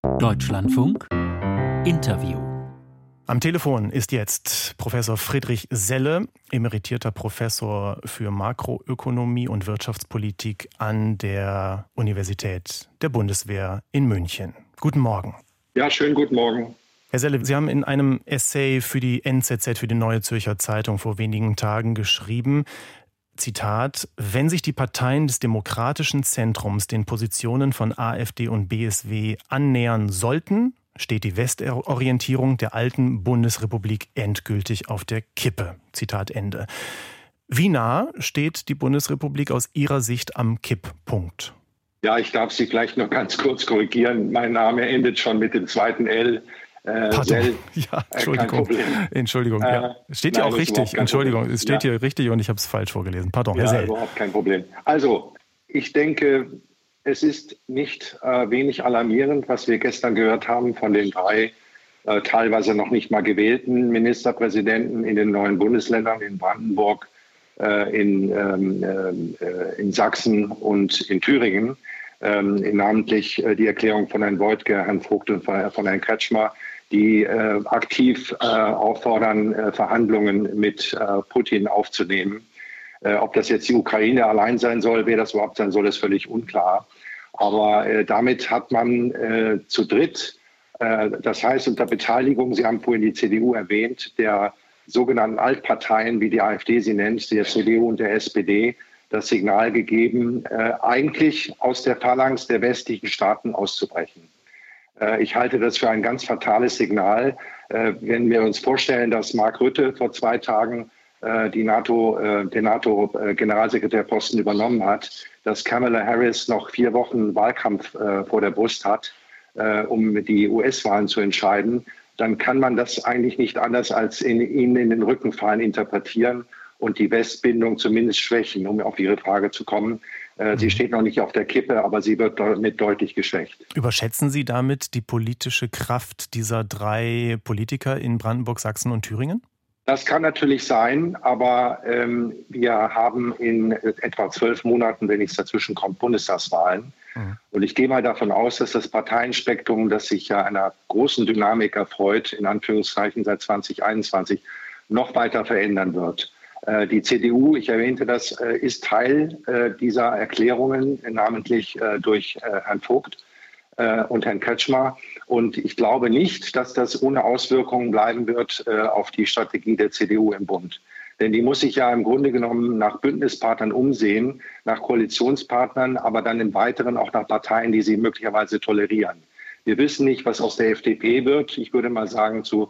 Deutschlandfunk Interview. Am Telefon ist jetzt Professor Friedrich Selle, emeritierter Professor für Makroökonomie und Wirtschaftspolitik an der Universität der Bundeswehr in München. Guten Morgen. Ja, schönen guten Morgen. Herr Selle, Sie haben in einem Essay für die NZZ, für die Neue Zürcher Zeitung vor wenigen Tagen geschrieben, Zitat, wenn sich die Parteien des demokratischen Zentrums den Positionen von AfD und BSW annähern sollten, steht die Westorientierung der alten Bundesrepublik endgültig auf der Kippe. Zitat Ende. Wie nah steht die Bundesrepublik aus Ihrer Sicht am Kipppunkt? Ja, ich darf Sie vielleicht noch ganz kurz korrigieren. Mein Name endet schon mit dem zweiten L. Pardon. Ja, Entschuldigung. Ja. Steht hier auch richtig. Entschuldigung, es steht hier richtig und ich habe es falsch vorgelesen. Pardon, Herr Selle. Überhaupt kein Problem. Also, ich denke, es ist nicht wenig alarmierend, was wir gestern gehört haben von den drei teilweise noch nicht mal gewählten Ministerpräsidenten in den neuen Bundesländern, in Brandenburg, in Sachsen und in Thüringen. Namentlich die Erklärung von Herrn Woidke, Herrn Vogt und von Herrn Kretschmer, die aktiv auffordern, Verhandlungen mit Putin aufzunehmen. Ob das jetzt die Ukraine allein sein soll, wer das überhaupt sein soll, ist völlig unklar. Aber damit hat man zu dritt, das heißt unter Beteiligung, Sie haben vorhin die CDU erwähnt, der sogenannten Altparteien, wie die AfD sie nennt, der CDU und der SPD, das Signal gegeben, eigentlich aus der Phalanx der westlichen Staaten auszubrechen. Ich halte das für ein ganz fatales Signal. Wenn wir uns vorstellen, dass Mark Rutte vor 2 Tagen den NATO-Generalsekretärposten übernommen hat, dass Kamala Harris noch 4 Wochen Wahlkampf vor der Brust hat, um die US-Wahlen zu entscheiden, dann kann man das eigentlich nicht anders als ihnen in den Rücken fallen interpretieren und die Westbindung zumindest schwächen, um auf Ihre Frage zu kommen. Sie steht noch nicht auf der Kippe, aber sie wird damit deutlich geschwächt. Überschätzen Sie damit die politische Kraft dieser 3 Politiker in Brandenburg, Sachsen und Thüringen? Das kann natürlich sein, aber wir haben in etwa 12 Monaten, wenn nichts dazwischen kommt, Bundestagswahlen. Und ich gehe mal davon aus, dass das Parteienspektrum, das sich ja einer großen Dynamik erfreut, in Anführungszeichen seit 2021, noch weiter verändern wird. Die CDU, ich erwähnte das, ist Teil dieser Erklärungen, namentlich durch Herrn Vogt und Herrn Kretschmer. Und ich glaube nicht, dass das ohne Auswirkungen bleiben wird auf die Strategie der CDU im Bund. Denn die muss sich ja im Grunde genommen nach Bündnispartnern umsehen, nach Koalitionspartnern, aber dann im Weiteren auch nach Parteien, die sie möglicherweise tolerieren. Wir wissen nicht, was aus der FDP wird. Ich würde mal sagen, zu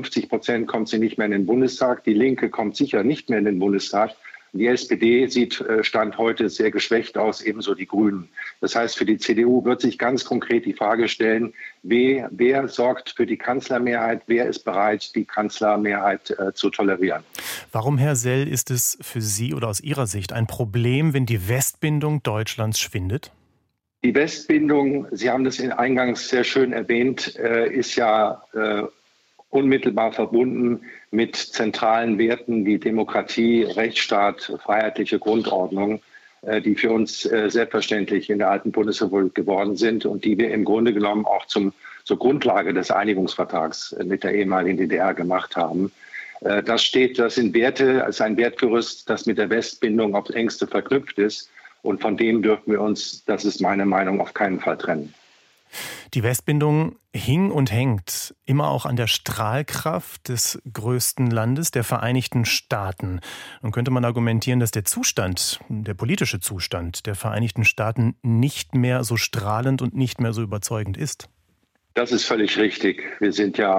50% kommt sie nicht mehr in den Bundestag. Die Linke kommt sicher nicht mehr in den Bundestag. Die SPD sieht Stand heute sehr geschwächt aus, ebenso die Grünen. Das heißt, für die CDU wird sich ganz konkret die Frage stellen, wer sorgt für die Kanzlermehrheit, wer ist bereit, die Kanzlermehrheit zu tolerieren. Warum, Herr Selle, ist es für Sie oder aus Ihrer Sicht ein Problem, wenn die Westbindung Deutschlands schwindet? Die Westbindung, Sie haben das eingangs sehr schön erwähnt, ist ja unmittelbar verbunden mit zentralen Werten wie Demokratie, Rechtsstaat, freiheitliche Grundordnung, die für uns selbstverständlich in der alten Bundesrepublik geworden sind und die wir im Grunde genommen auch zur Grundlage des Einigungsvertrags mit der ehemaligen DDR gemacht haben. Das sind Werte, es ist ein Wertgerüst, das mit der Westbindung aufs engste verknüpft ist. Und von dem dürfen wir uns, das ist meine Meinung, auf keinen Fall trennen. Die Westbindung hing und hängt immer auch an der Strahlkraft des größten Landes, der Vereinigten Staaten. Nun könnte man argumentieren, dass der politische Zustand der Vereinigten Staaten nicht mehr so strahlend und nicht mehr so überzeugend ist. Das ist völlig richtig. Wir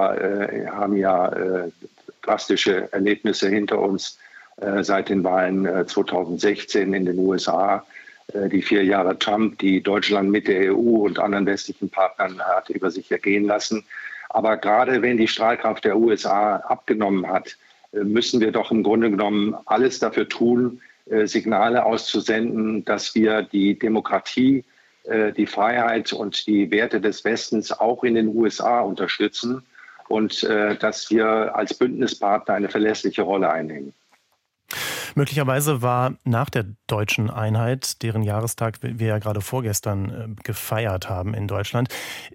haben ja drastische Erlebnisse hinter uns seit den Wahlen 2016 in den USA. Die 4 Jahre Trump, die Deutschland mit der EU und anderen westlichen Partnern hat über sich ergehen lassen. Aber gerade wenn die Strahlkraft der USA abgenommen hat, müssen wir doch im Grunde genommen alles dafür tun, Signale auszusenden, dass wir die Demokratie, die Freiheit und die Werte des Westens auch in den USA unterstützen und dass wir als Bündnispartner eine verlässliche Rolle einnehmen. Möglicherweise war nach der deutschen Einheit, deren Jahrestag wir ja gerade vorgestern gefeiert haben in Deutschland,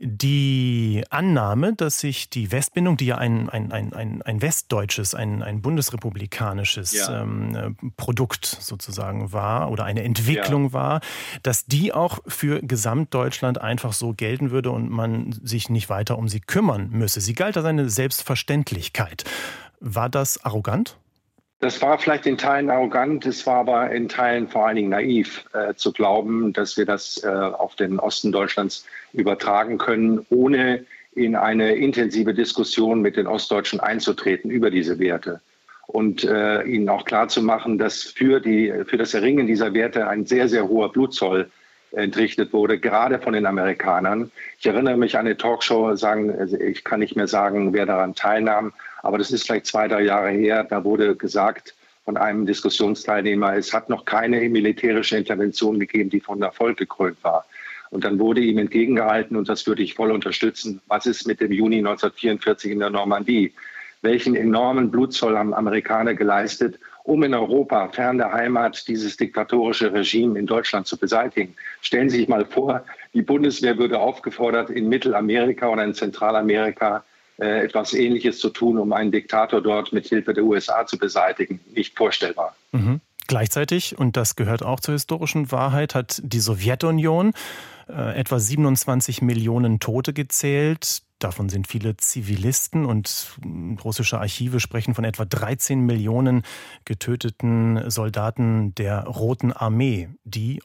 die Annahme, dass sich die Westbindung, die ja ein westdeutsches, ein bundesrepublikanisches Produkt sozusagen war oder eine Entwicklung war, dass die auch für Gesamtdeutschland einfach so gelten würde und man sich nicht weiter um sie kümmern müsse. Sie galt als eine Selbstverständlichkeit. War das arrogant? Das war vielleicht in Teilen arrogant, es war aber in Teilen vor allen Dingen naiv, zu glauben, dass wir das auf den Osten Deutschlands übertragen können, ohne in eine intensive Diskussion mit den Ostdeutschen einzutreten über diese Werte. Und ihnen auch klarzumachen, dass für das Erringen dieser Werte ein sehr, sehr hoher Blutzoll entrichtet wurde, gerade von den Amerikanern. Ich erinnere mich an eine Talkshow, ich kann nicht mehr sagen, wer daran teilnahm, aber das ist vielleicht 2-3 Jahre her. Da wurde gesagt von einem Diskussionsteilnehmer, es hat noch keine militärische Intervention gegeben, die von Erfolg gekrönt war. Und dann wurde ihm entgegengehalten, und das würde ich voll unterstützen, was ist mit dem Juni 1944 in der Normandie? Welchen enormen Blutzoll haben Amerikaner geleistet, um in Europa, fern der Heimat, dieses diktatorische Regime in Deutschland zu beseitigen. Stellen Sie sich mal vor, die Bundeswehr würde aufgefordert, in Mittelamerika oder in Zentralamerika etwas Ähnliches zu tun, um einen Diktator dort mit Hilfe der USA zu beseitigen. Nicht vorstellbar. Mhm. Gleichzeitig, und das gehört auch zur historischen Wahrheit, hat die Sowjetunion etwa 27 Millionen Tote gezählt. Davon sind viele Zivilisten, und russische Archive sprechen von etwa 13 Millionen getöteten Soldaten der Roten Armee, die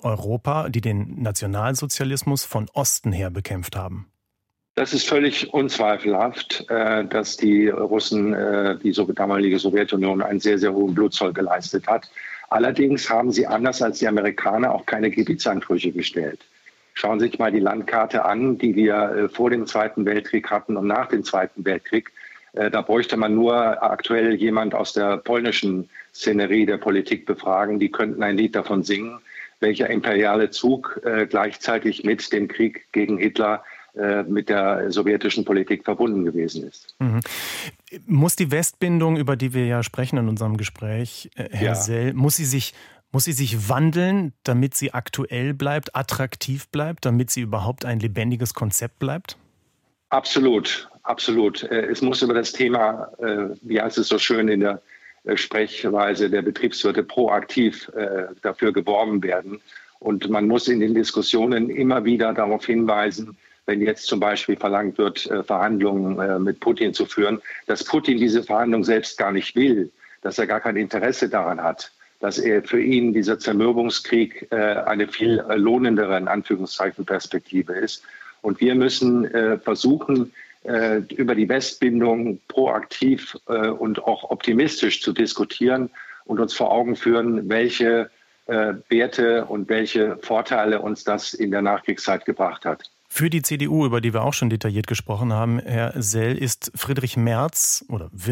den Nationalsozialismus von Osten her bekämpft haben. Das ist völlig unzweifelhaft, dass die Russen, die damalige Sowjetunion, einen sehr, sehr hohen Blutzoll geleistet hat. Allerdings haben sie anders als die Amerikaner auch keine Gebietsansprüche gestellt. Schauen Sie sich mal die Landkarte an, die wir vor dem Zweiten Weltkrieg hatten und nach dem Zweiten Weltkrieg. Da bräuchte man nur aktuell jemand aus der polnischen Szenerie der Politik befragen. Die könnten ein Lied davon singen, welcher imperiale Zug gleichzeitig mit dem Krieg gegen Hitler mit der sowjetischen Politik verbunden gewesen ist. Mhm. Muss die Westbindung, über die wir ja sprechen in unserem Gespräch, Herr Sell, muss sie sich wandeln, damit sie aktuell bleibt, attraktiv bleibt, damit sie überhaupt ein lebendiges Konzept bleibt? Absolut, absolut. Es muss über das Thema, wie heißt es so schön in der Sprechweise der Betriebswirte, proaktiv dafür geworben werden. Und man muss in den Diskussionen immer wieder darauf hinweisen, wenn jetzt zum Beispiel verlangt wird, Verhandlungen mit Putin zu führen, dass Putin diese Verhandlungen selbst gar nicht will, dass er gar kein Interesse daran hat, dass er für ihn dieser Zermürbungskrieg eine viel lohnendere, in Anführungszeichen, Perspektive ist. Und wir müssen versuchen, über die Westbindung proaktiv und auch optimistisch zu diskutieren und uns vor Augen führen, welche Werte und welche Vorteile uns das in der Nachkriegszeit gebracht hat. Für die CDU, über die wir auch schon detailliert gesprochen haben, Herr Sell, wird Friedrich Merz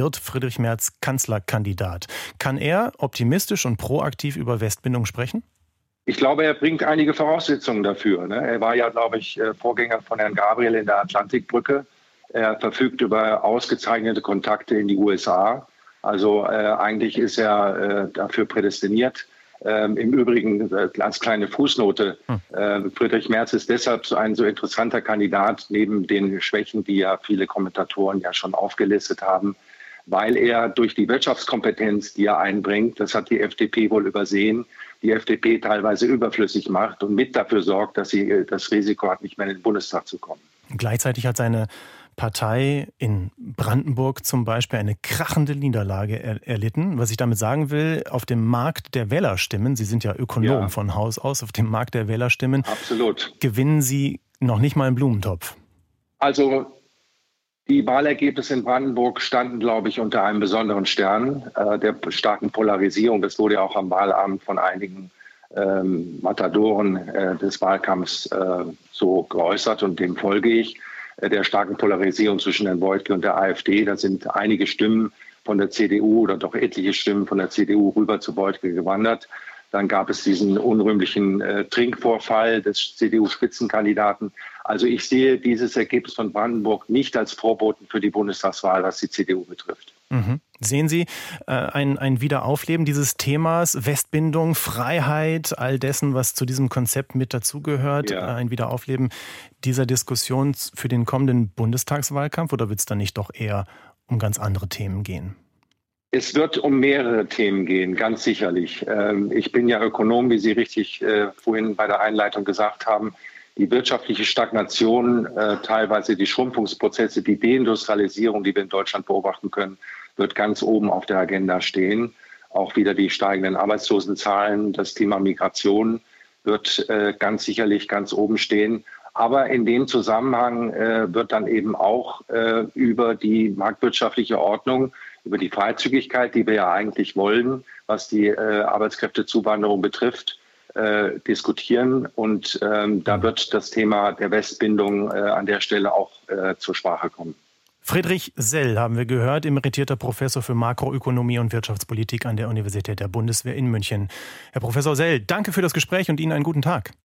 Kanzlerkandidat. Kann er optimistisch und proaktiv über Westbindung sprechen? Ich glaube, er bringt einige Voraussetzungen dafür. Er war ja, glaube ich, Vorgänger von Herrn Gabriel in der Atlantikbrücke. Er verfügt über ausgezeichnete Kontakte in die USA. Also eigentlich ist er dafür prädestiniert. Im Übrigen als kleine Fußnote, Friedrich Merz ist deshalb ein so interessanter Kandidat, neben den Schwächen, die ja viele Kommentatoren ja schon aufgelistet haben, weil er durch die Wirtschaftskompetenz, die er einbringt, das hat die FDP wohl übersehen, die FDP teilweise überflüssig macht und mit dafür sorgt, dass sie das Risiko hat, nicht mehr in den Bundestag zu kommen. Gleichzeitig hat seine Partei in Brandenburg zum Beispiel eine krachende Niederlage erlitten. Was ich damit sagen will, auf dem Markt der Wählerstimmen, Sie sind ja Ökonom von Haus aus, auf dem Markt der Wählerstimmen gewinnen Sie noch nicht mal einen Blumentopf. Also die Wahlergebnisse in Brandenburg standen, glaube ich, unter einem besonderen Stern der starken Polarisierung. Das wurde ja auch am Wahlabend von einigen Matadoren des Wahlkampfs so geäußert, und dem folge ich. Der starken Polarisierung zwischen Herrn Woidke und der AfD. Da sind einige Stimmen von der CDU oder doch etliche Stimmen von der CDU rüber zu Woidke gewandert. Dann gab es diesen unrühmlichen Trinkvorfall des CDU-Spitzenkandidaten. Also ich sehe dieses Ergebnis von Brandenburg nicht als Vorboten für die Bundestagswahl, was die CDU betrifft. Mhm. Sehen Sie ein Wiederaufleben dieses Themas, Westbindung, Freiheit, all dessen, was zu diesem Konzept mit dazugehört, ein Wiederaufleben dieser Diskussion für den kommenden Bundestagswahlkampf, oder wird es dann nicht doch eher um ganz andere Themen gehen? Es wird um mehrere Themen gehen, ganz sicherlich. Ich bin ja Ökonom, wie Sie richtig vorhin bei der Einleitung gesagt haben. Die wirtschaftliche Stagnation, teilweise die Schrumpfungsprozesse, die Deindustrialisierung, die wir in Deutschland beobachten können, wird ganz oben auf der Agenda stehen. Auch wieder die steigenden Arbeitslosenzahlen, das Thema Migration wird ganz sicherlich ganz oben stehen. Aber in dem Zusammenhang wird dann eben auch über die marktwirtschaftliche Ordnung, über die Freizügigkeit, die wir ja eigentlich wollen, was die Arbeitskräftezuwanderung betrifft, diskutieren. Und da wird das Thema der Westbindung an der Stelle auch zur Sprache kommen. Friedrich Sell haben wir gehört, emeritierter Professor für Makroökonomie und Wirtschaftspolitik an der Universität der Bundeswehr in München. Herr Professor Sell, danke für das Gespräch und Ihnen einen guten Tag.